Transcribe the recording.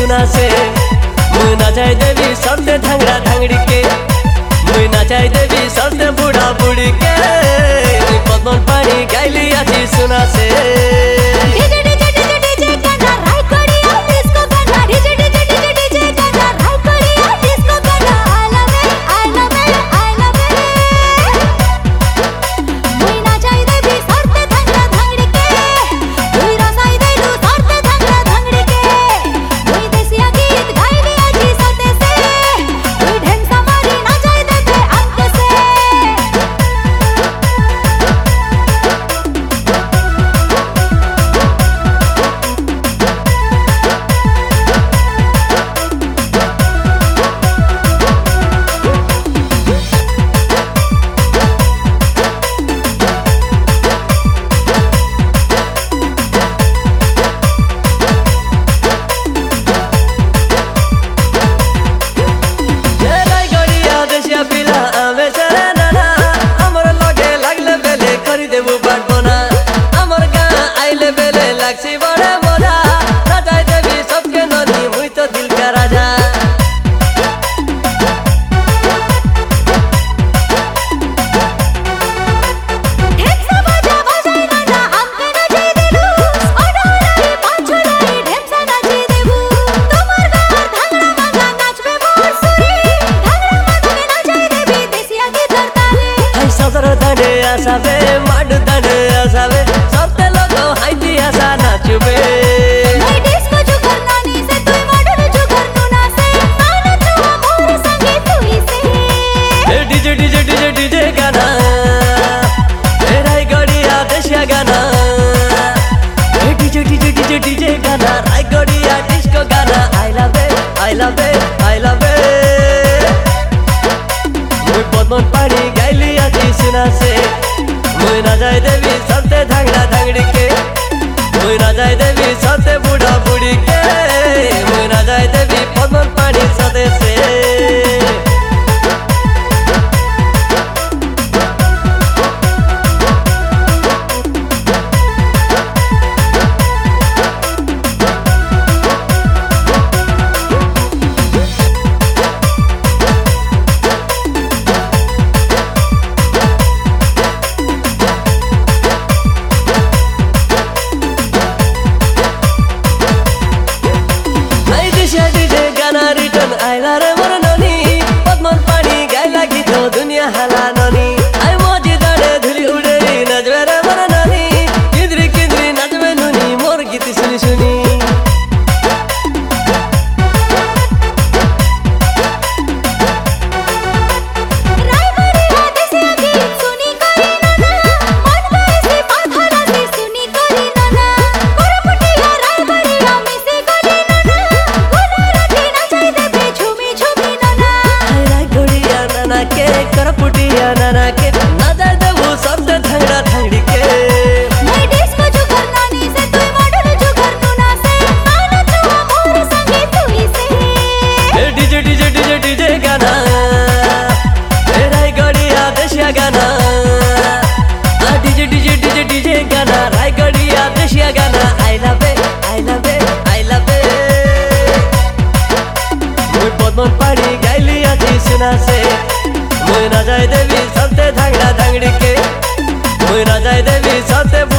सुना से मुई नाचाई देवी सबसे धांगड़ा धांगड़ी के मुई नाचाई देवी सबसे बूढ़ा बूढ़ी के पद्मन पानी गाइली आजी सुना से आसावे माड दने आसावे सबते लोगो हाइती आसा नाचुबे मैं डिस्को जो करना नी से तू मॉडल जो करनु ना से गाना छुआ मोर संगे तुई से डीजे डीजे डीजे डीजे गाना राय गड़िया देशिया गाना डीजे डीजे डीजे डीजे गाना राय गड़िया डिस्को गाना I love it I love it I love it मुई पद्मन पानी गाइली आजी सुना से मुई ना जाए देवी सबते धांगड़ा धांगड़ी के मुई ना जाए देवी सबते बूढ़ा बूढ़ी के मुई ना जाए देवी पद्मन पानी सदे से आइला रे मोर ननी पद्मन पानी गाइला गीत दुनिया हाला ननी आई मोजी दाड़े धुली उड़ेरी नजवे रे मोर ननी किंद्री किंद्री नजवे नुनी मोर गीत सुनी सुनी नाना के ना जाए देवू सबसे धांगड़ा धांगड़ी के मैं डिस्को जो करना नी से तू मॉडल जो करनु ना से गाना छुआ मोर संगे तुई से डीजे डीजे डीजे डीजे गाना राय गड़िया देशिया गाना डीजे डीजे डीजे डीजे गाना राय गड़िया देशिया गाना I love it I love it I love it मुई पद्मन पानी गाइली आजी सुना से मुई ना जाए देवी सबते धांगड़ा धांगड़ी के मुई ना जाए देवी सबते